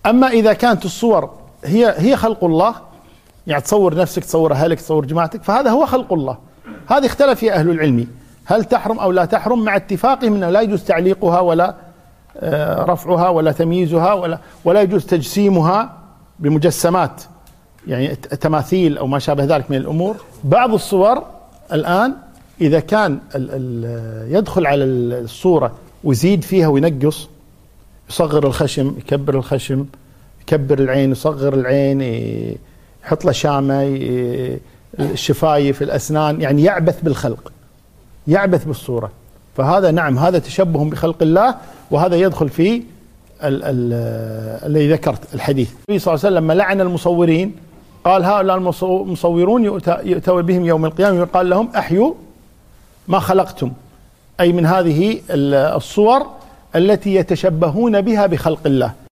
أما إذا كانت الصور هي خلق الله، يعني تصور نفسك، تصور أهلك، تصور جماعتك، فهذا هو خلق الله. هذه اختلف فيها أهل العلم هل تحرم أو لا تحرم، مع اتفاقهم أنه لا يجوز تعليقها ولا رفعها ولا تمييزها ولا يجوز تجسيمها بمجسمات، يعني تماثيل أو ما شابه ذلك من الأمور. بعض الصور الآن إذا كان يدخل على الصورة ويزيد فيها وينقص، يصغر الخشم، يكبر الخشم، يكبر العين، يصغر العين، يحط له شامة، الشفايف، الأسنان، يعني يعبث بالخلق، يعبث بالصورة. فهذا نعم، هذا تشبه بخلق الله، وهذا يدخل في الذي ذكرت الحديث. النبي صلى الله عليه وسلم لما لعن المصورين قال هؤلاء المصورون يؤتى بهم يوم القيامة يقال لهم أحيوا ما خلقتم، أي من هذه الصور التي يتشبهون بها بخلق الله.